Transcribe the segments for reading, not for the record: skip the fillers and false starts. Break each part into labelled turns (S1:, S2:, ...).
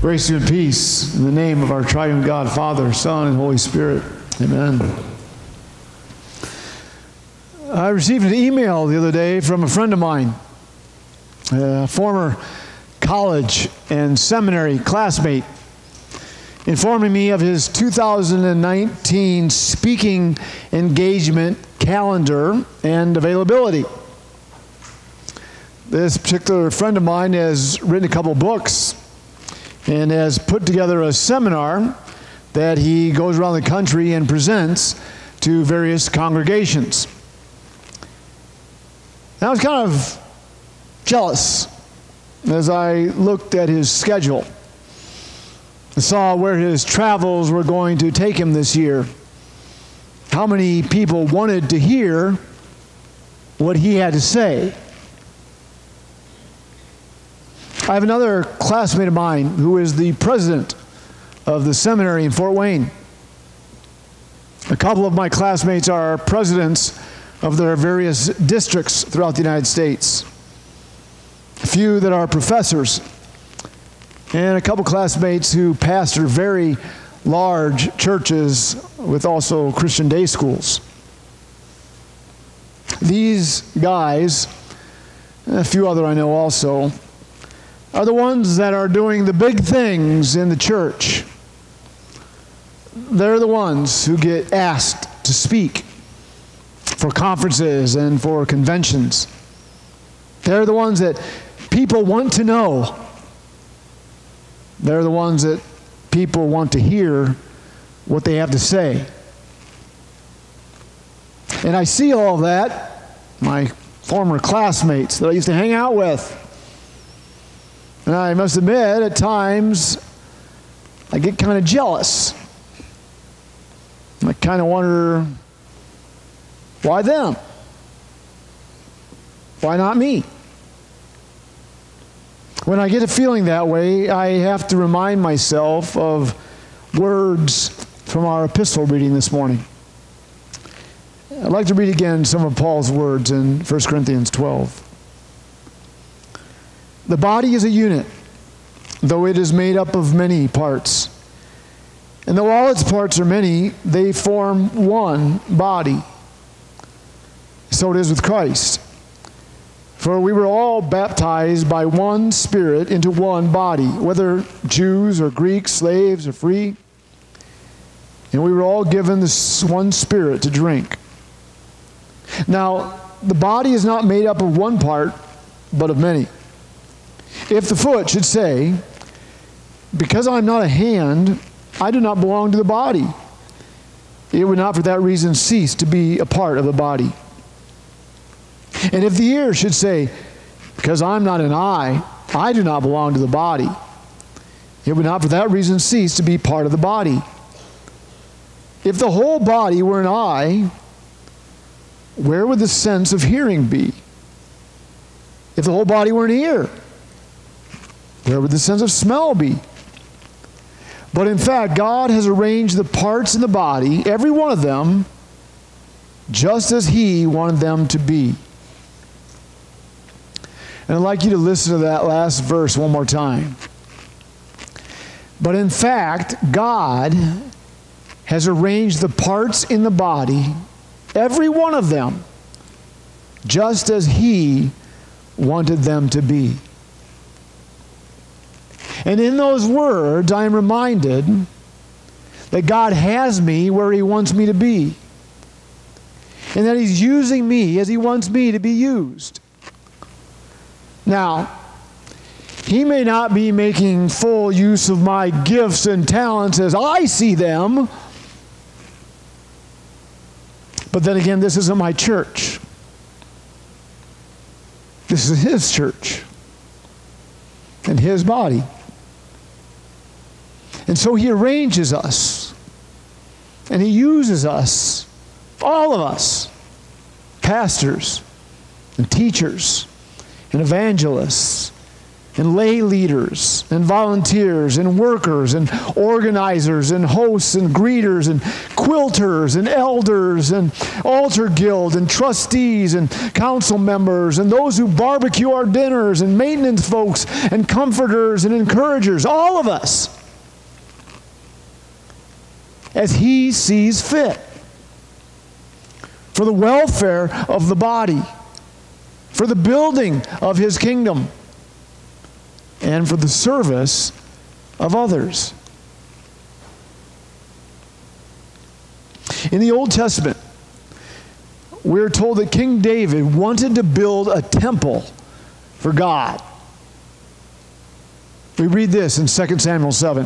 S1: Grace and peace in the name of our triune God, Father, Son, and Holy Spirit. Amen. I received an email the other day from a friend of mine, a former college and seminary classmate, informing me of his 2019 speaking engagement calendar and availability. This particular friend of mine has written a couple books and has put together a seminar that he goes around the country and presents to various congregations. And I was kind of jealous as I looked at his schedule. I saw where his travels were going to take him this year. How many people wanted to hear what he had to say. I have another classmate of mine who is the president of the seminary in Fort Wayne. A couple of my classmates are presidents of their various districts throughout the United States. A few that are professors, and a couple classmates who pastor very large churches with also Christian day schools. These guys, and a few other I know also, are the ones that are doing the big things in the church. They're the ones who get asked to speak for conferences and for conventions. They're the ones that people want to know. They're the ones that people want to hear what they have to say. And I see all of that, my former classmates that I used to hang out with. And I must admit, at times, I get kind of jealous. I kind of wonder, why them? Why not me? When I get a feeling that way, I have to remind myself of words from our epistle reading this morning. I'd like to read again some of Paul's words in 1 Corinthians 12. The body is a unit, though it is made up of many parts. And though all its parts are many, they form one body. So it is with Christ. For we were all baptized by one Spirit into one body, whether Jews or Greeks, slaves or free. And we were all given this one Spirit to drink. Now, the body is not made up of one part, but of many. If the foot should say, because I'm not a hand, I do not belong to the body, it would not for that reason cease to be a part of the body. And if the ear should say, because I'm not an eye, I do not belong to the body, it would not for that reason cease to be part of the body. If the whole body were an eye, where would the sense of hearing be? If the whole body were an ear, where would the sense of smell be? But in fact, God has arranged the parts in the body, every one of them, just as He wanted them to be. And I'd like you to listen to that last verse one more time. But in fact, God has arranged the parts in the body, every one of them, just as He wanted them to be. And in those words, I am reminded that God has me where He wants me to be. And that He's using me as He wants me to be used. Now, He may not be making full use of my gifts and talents as I see them. But then again, this isn't my church. This is His church and His body. And so He arranges us, and He uses us, all of us, pastors and teachers and evangelists and lay leaders and volunteers and workers and organizers and hosts and greeters and quilters and elders and altar guild and trustees and council members and those who barbecue our dinners and maintenance folks and comforters and encouragers, all of us, as He sees fit for the welfare of the body, for the building of His kingdom, and for the service of others. In the Old Testament, we're told that King David wanted to build a temple for God. We read this in 2 Samuel 7.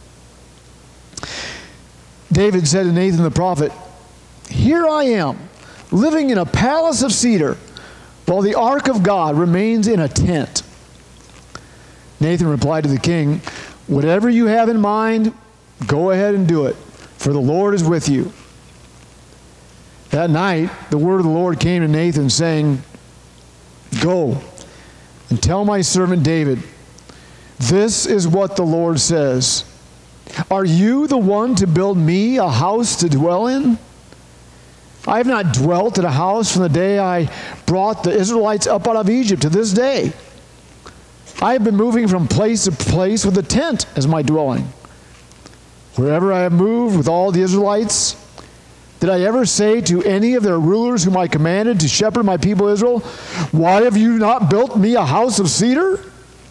S1: David said to Nathan the prophet, "Here I am, living in a palace of cedar, while the ark of God remains in a tent." Nathan replied to the king, "Whatever you have in mind, go ahead and do it, for the Lord is with you." That night, the word of the Lord came to Nathan, saying, "Go and tell my servant David, this is what the Lord says. Are you the one to build me a house to dwell in? I have not dwelt in a house from the day I brought the Israelites up out of Egypt to this day. I have been moving from place to place with a tent as my dwelling. Wherever I have moved with all the Israelites, did I ever say to any of their rulers whom I commanded to shepherd my people Israel, 'Why have you not built me a house of cedar?'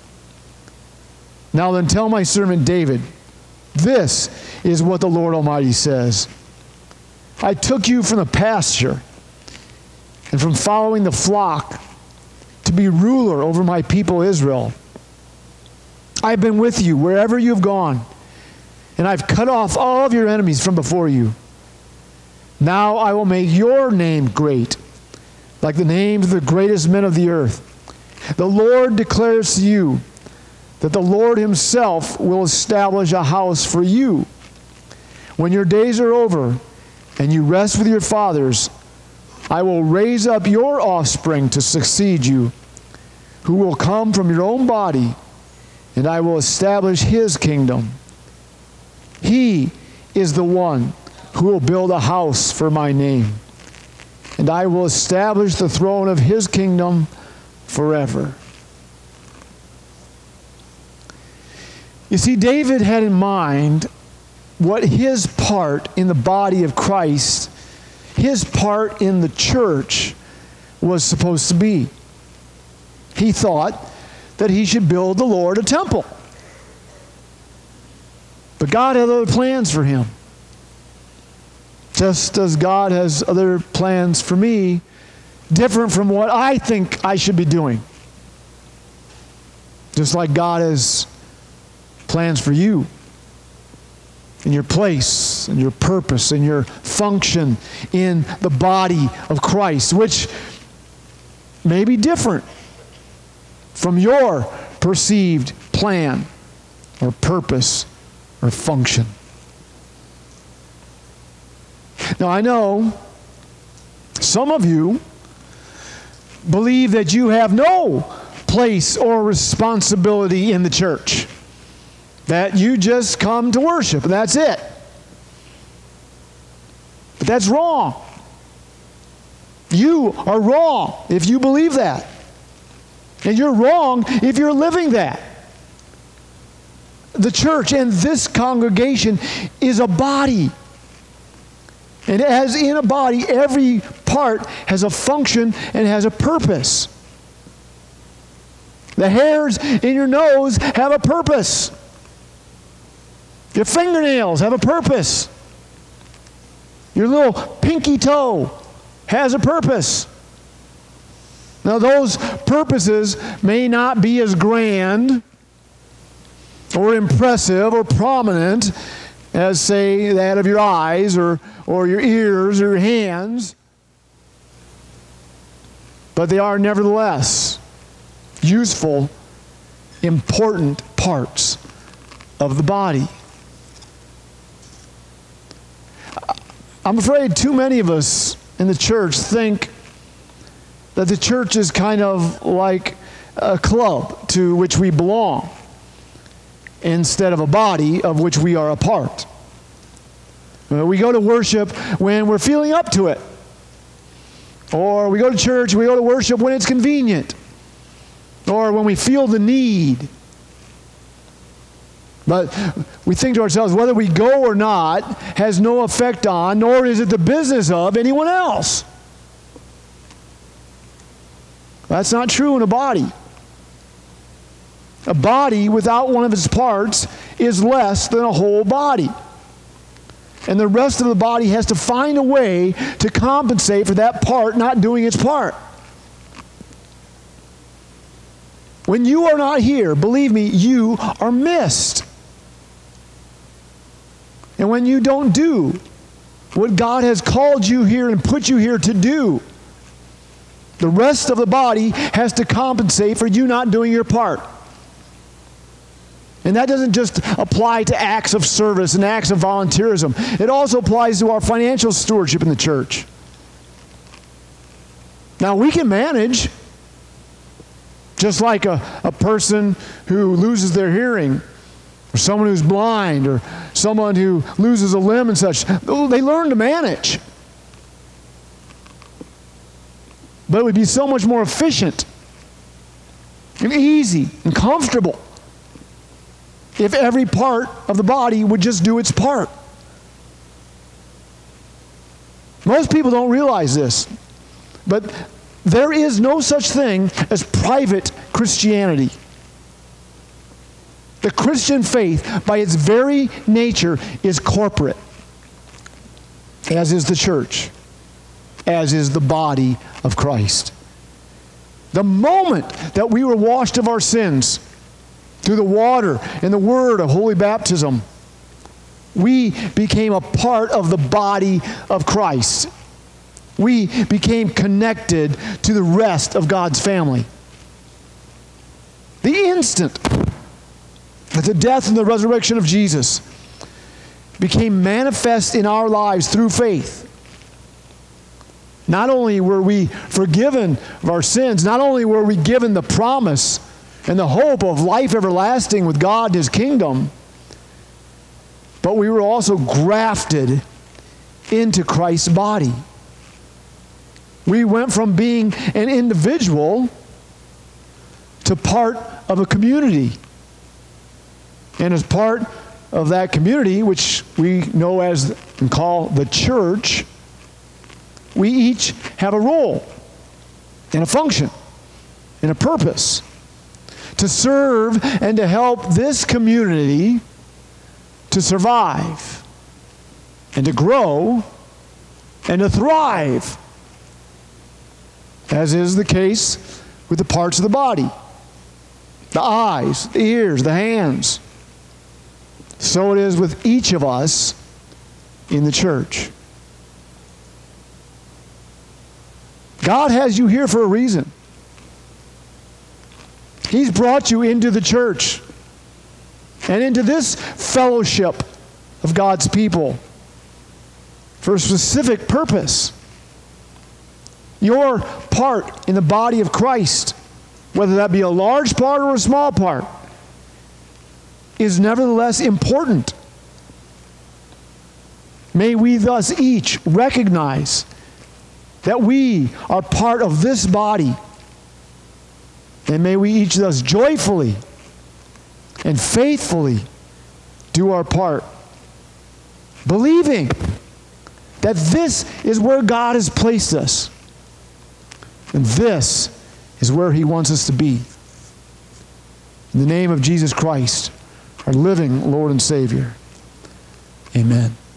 S1: Now then tell my servant David, this is what the Lord Almighty says. I took you from the pasture and from following the flock to be ruler over my people Israel. I've been with you wherever you've gone, and I've cut off all of your enemies from before you. Now I will make your name great, like the names of the greatest men of the earth. The Lord declares to you that the Lord Himself will establish a house for you. When your days are over and you rest with your fathers, I will raise up your offspring to succeed you, who will come from your own body, and I will establish His kingdom. He is the one who will build a house for my name, and I will establish the throne of His kingdom forever." You see, David had in mind what his part in the body of Christ, his part in the church, was supposed to be. He thought that he should build the Lord a temple. But God had other plans for him. Just as God has other plans for me, different from what I think I should be doing. Just like God has plans for you, and your place, and your purpose, and your function in the body of Christ, which may be different from your perceived plan or purpose or function. Now, I know some of you believe that you have no place or responsibility in the church, that you just come to worship and that's it. But that's wrong. You are wrong if you believe that. And you're wrong if you're living that. The church and this congregation is a body. And as in a body, every part has a function and has a purpose. The hairs in your nose have a purpose. Your fingernails have a purpose. Your little pinky toe has a purpose. Now, those purposes may not be as grand or impressive or prominent as, say, that of your eyes or your ears or your hands, but they are nevertheless useful, important parts of the body. I'm afraid too many of us in the church think that the church is kind of like a club. to which we belong instead of a body of which we are a part. We go to worship when we're feeling up to it. Or we go to church, we go to worship when it's convenient. Or when we feel the need. But we think to ourselves, whether we go or not has no effect on, nor is it the business of anyone else. That's not true in a body. A body without one of its parts is less than a whole body. And the rest of the body has to find a way to compensate for that part not doing its part. When you are not here, believe me, you are missed. And when you don't do what God has called you here and put you here to do, the rest of the body has to compensate for you not doing your part. And that doesn't just apply to acts of service and acts of volunteerism. It also applies to our financial stewardship in the church. Now, we can manage, just like a person who loses their hearing, or someone who's blind, or someone who loses a limb and such. They learn to manage. But it would be so much more efficient and easy and comfortable if every part of the body would just do its part. Most people don't realize this, but there is no such thing as private Christianity. The Christian faith, by its very nature, is corporate, as is the church, as is the body of Christ. The moment that we were washed of our sins through the water and the word of holy baptism, we became a part of the body of Christ. We became connected to the rest of God's family. The instant that the death and the resurrection of Jesus became manifest in our lives through faith, not only were we forgiven of our sins, not only were we given the promise and the hope of life everlasting with God and His kingdom, but we were also grafted into Christ's body. We went from being an individual to part of a community. And as part of that community, which we know as and call the church, we each have a role and a function and a purpose to serve and to help this community to survive and to grow and to thrive, as is the case with the parts of the body, the eyes, the ears, the hands. So it is with each of us in the church. God has you here for a reason. He's brought you into the church and into this fellowship of God's people for a specific purpose. Your part in the body of Christ, whether that be a large part or a small part, is nevertheless important. May we thus each recognize that we are part of this body, and may we each thus joyfully and faithfully do our part, believing that this is where God has placed us, and this is where He wants us to be. In the name of Jesus Christ, our living Lord and Savior. Amen.